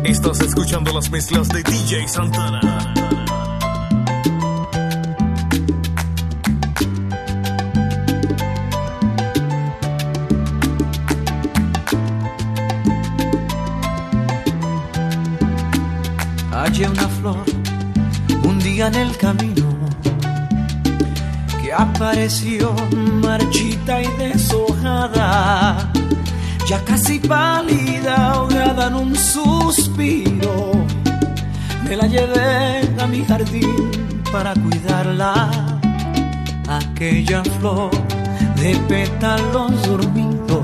Estás escuchando las mezclas de DJ Santana. Hallé una flor un día en el camino que apareció marchita y deshojada, ya casi pálida, ahogada en un suspiro. Me la llevé a mi jardín para cuidarla, aquella flor de pétalos dormidos,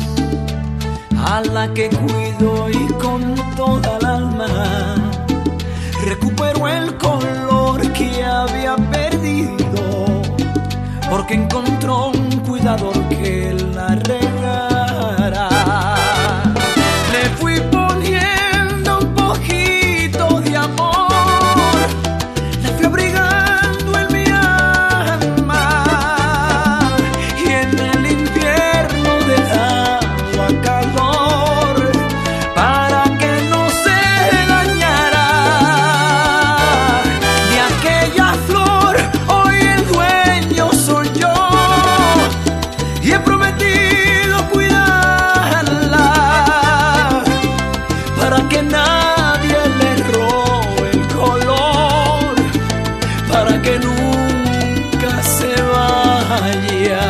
a la que cuido y con toda el alma recuperó el color que había perdido, porque encontró un cuidador que la regara. Le fui poniendo un poquito de amor, la fui abrigando en mi alma, y en el invierno le daba calor para que no se dañara. De aquella flor hoy el dueño soy yo, y he prometido cuidarla para que nadie le robe el color, para que nunca se vaya.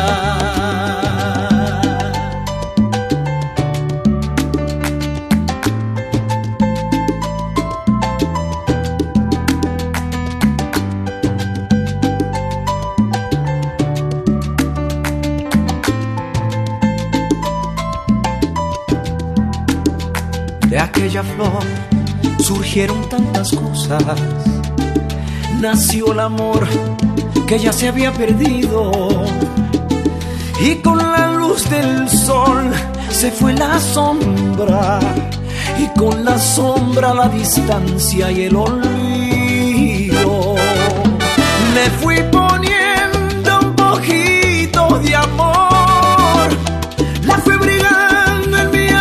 De aquella flor surgieron tantas cosas, nació el amor que ya se había perdido, y con la luz del sol se fue la sombra, y con la sombra la distancia y el olvido. Le fui poniendo un poquito de amor, la fui abrigando en mi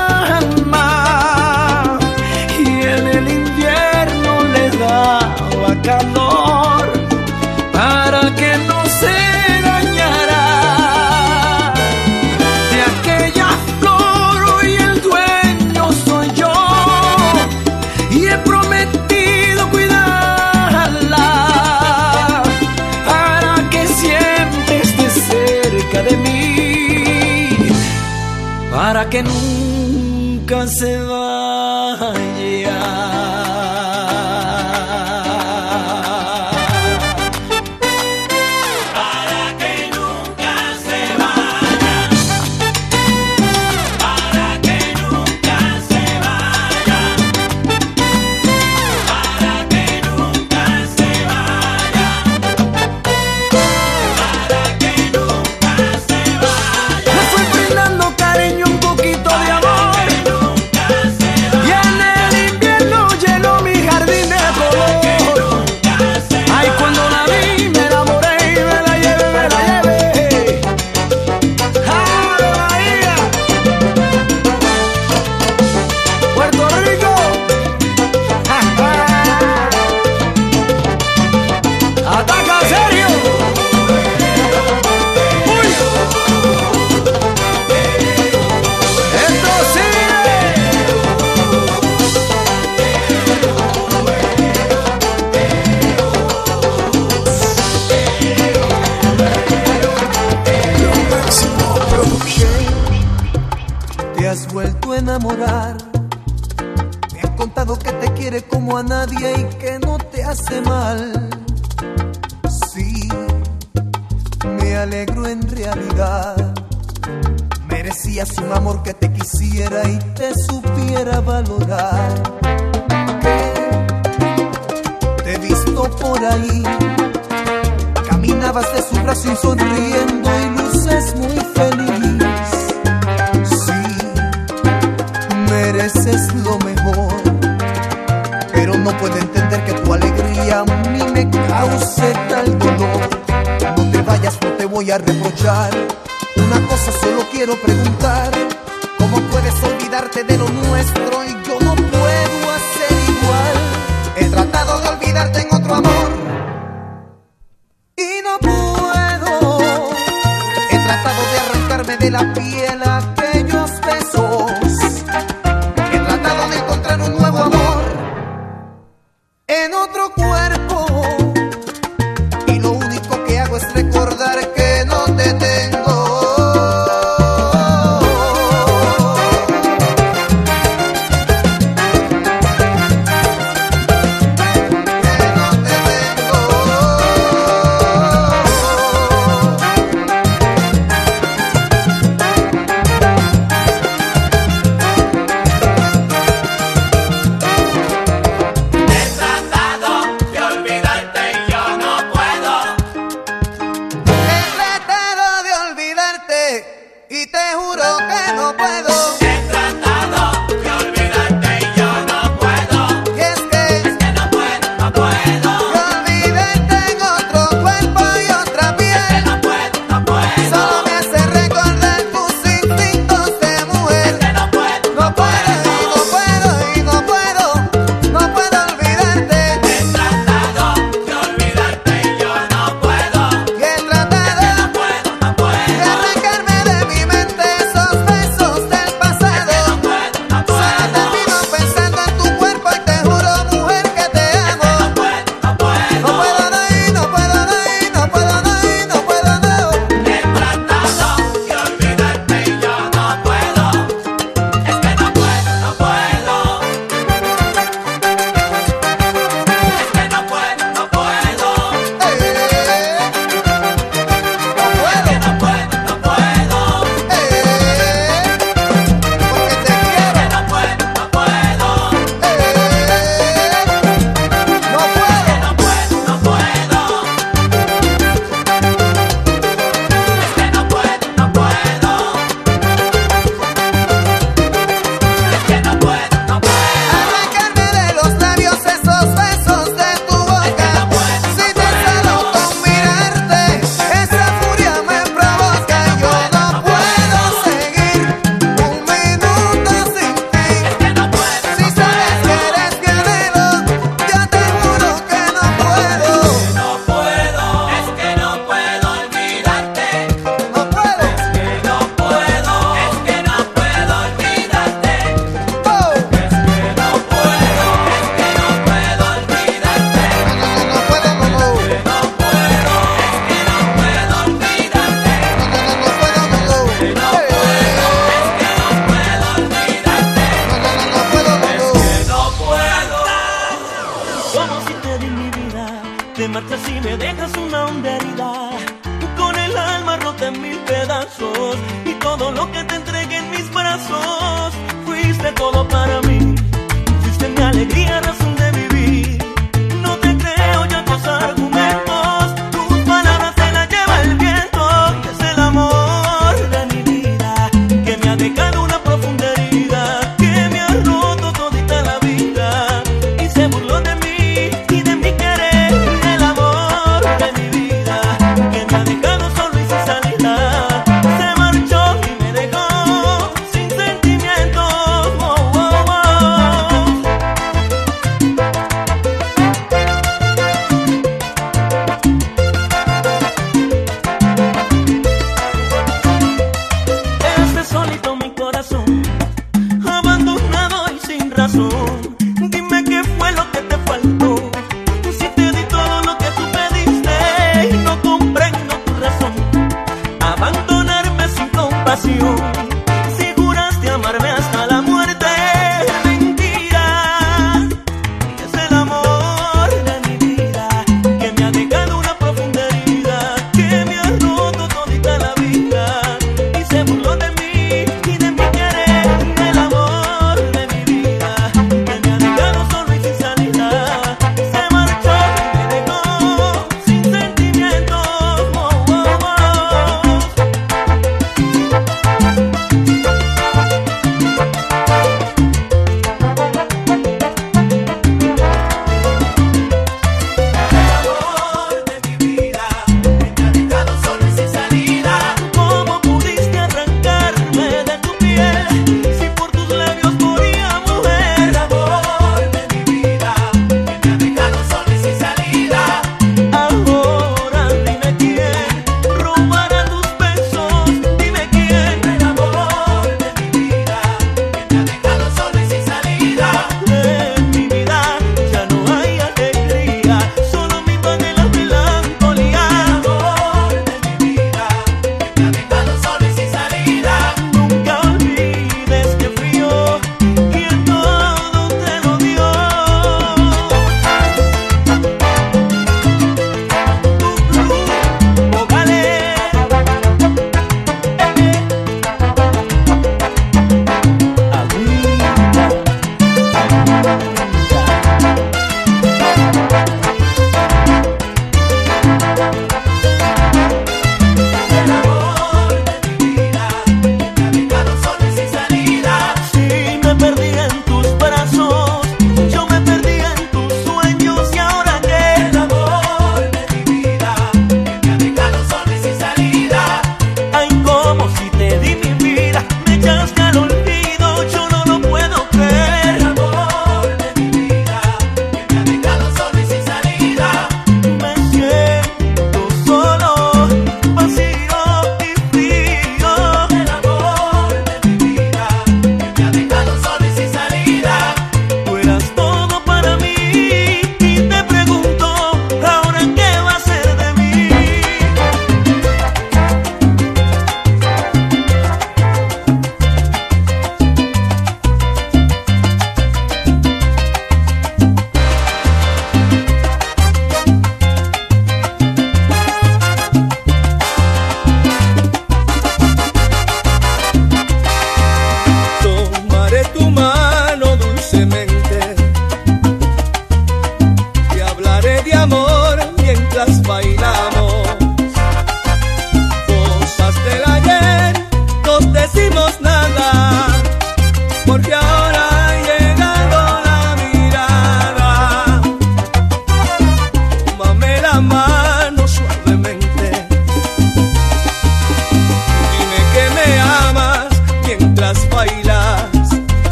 alma, y en el invierno le daba calor para que no se dañara. De aquella flor hoy el dueño soy yo, y he prometido cuidarla para que siempre esté cerca de mí, para que nunca se vaya. Te has vuelto a enamorar, me han contado que te quiere como a nadie y que no te hace mal. Sí, me alegro en realidad, merecías un amor que te quisiera y te supiera valorar. Te he visto por ahí, caminabas de su brazo y sonriendo y luces muy feliz. Mereces lo mejor, pero no puedo entender que tu alegría a mí me cause tal dolor. No te vayas, no te voy a reprochar, una cosa solo quiero preguntar: ¿cómo puedes olvidarte de lo nuestro? Y yo no puedo igual a aquellos besos. He tratado de encontrar un nuevo amor en otro cuerpo, y lo único que hago es recordar que no te tengo.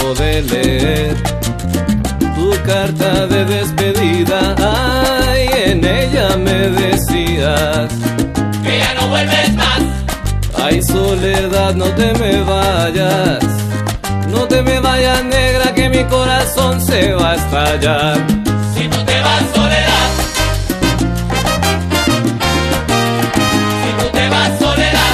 acabo de leer tu carta de despedida. Ay, en ella me decías que ya no vuelves más. Ay, soledad, no te me vayas. No te me vayas, negra, que mi corazón se va a estallar. Si tú te vas, soledad. Si tú te vas, soledad.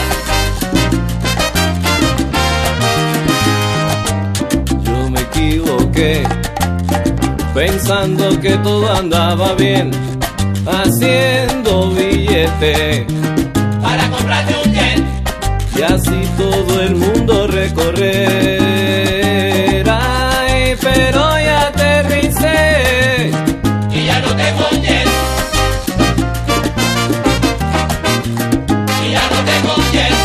Yo me equivoqué pensando que todo andaba bien, haciendo billete para comprarte un jet y así todo el mundo recorrer. Ay, pero ya aterricé y ya no tengo jet. Y ya no tengo jet.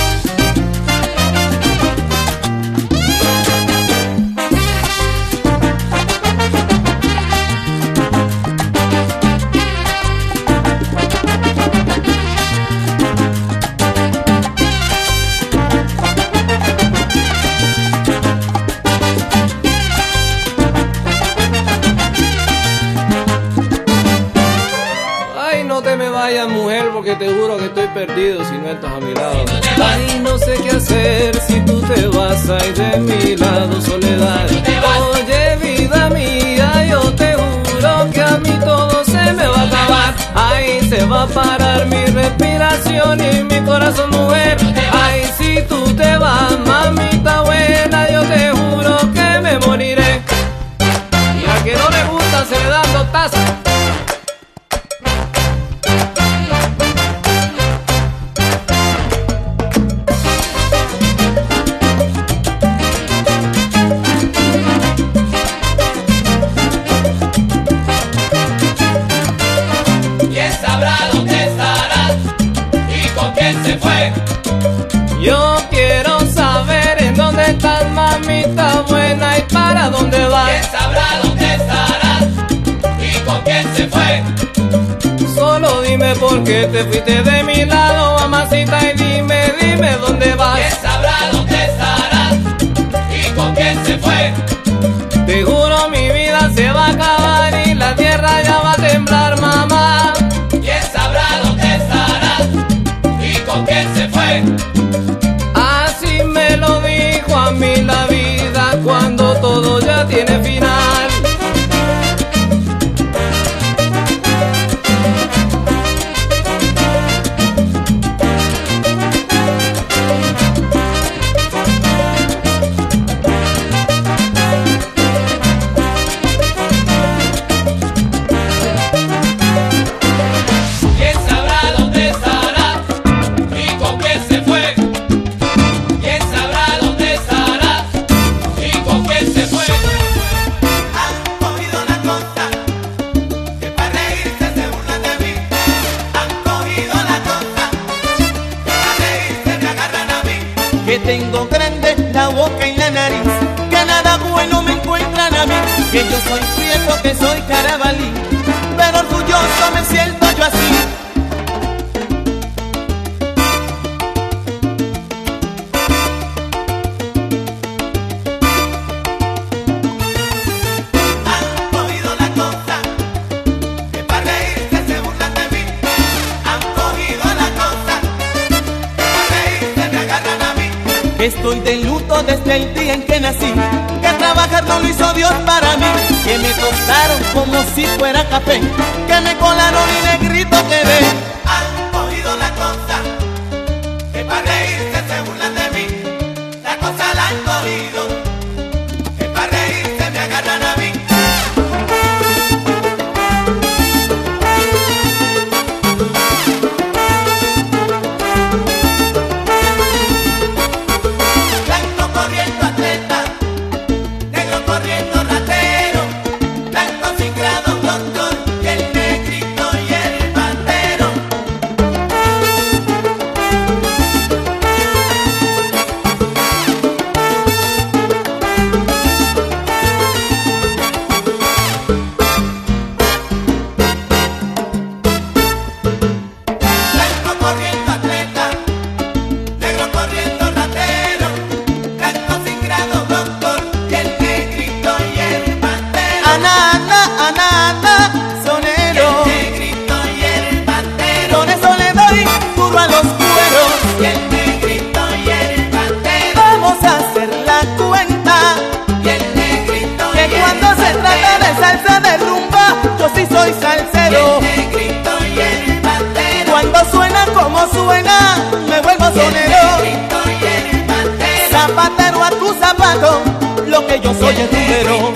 Mujer, porque te juro que estoy perdido si no estás a mi lado. Ay, no sé qué hacer si tú te vas. Ay, de mi lado, soledad. Oye, vida mía, yo te juro que a mí todo se me va a acabar. Ay, se va a parar mi respiración y mi corazón, mujer. Ay, si tú te vas, mamita buena, yo te juro que me moriré. Y a que no le gusta se le dan dos tazas. Yo quiero saber en dónde estás, mamita buena, y para dónde vas. ¿Quién sabrá dónde estarás y con quién se fue? Solo dime por qué te fuiste de mi lado, mamacita, y dime, dime dónde vas. ¿Quién sabrá dónde estarás y con quién se fue? Te juro mi vida se va a acabar y la tierra ya va a temblar, mamá. ¿Quién sabrá dónde estarás y con quién se fue? Así me lo dijo a mí la vida cuando todo ya tiene final. Que tengo grande la boca y la nariz, que nada bueno me encuentran a mí, que yo soy prieto, que soy carabalí, pero orgulloso me siento yo así. Estoy de luto desde el día en que nací, que trabajar no lo hizo Dios para mí, que me tostaron como si fuera café, que me colaron y negrito quedé. Han cogido la cosa, que para reírse se burlan de mí, la cosa la han cogido, que para reírse me agarran a mí. Negro corriendo ratero, blanco sin grado, doctor, y el buena me vuelvo sonero. Zapatero a tu zapato, lo que yo soy es rumbero.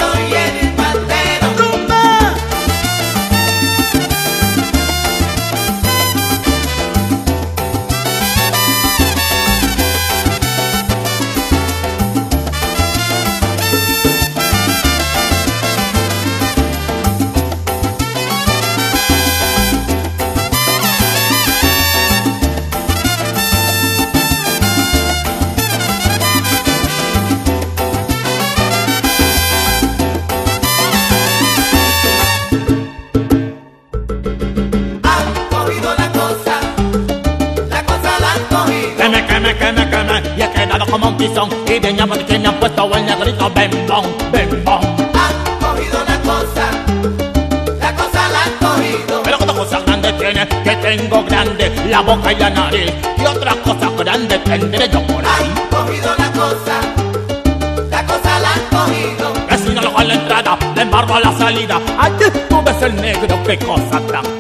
Y he quedado como un tizón y de ñamo de quien me han puesto el negrito bembón, bembón. Han cogido la cosa la han cogido. Pero cuántas cosas grandes tiene, que tengo grande la boca y la nariz. Y otras cosas grandes tendré yo por ahí. Han cogido la cosa la han cogido. Que si no lo hago a la entrada, le embargo a la salida. Allí tú ves el negro, qué cosa tan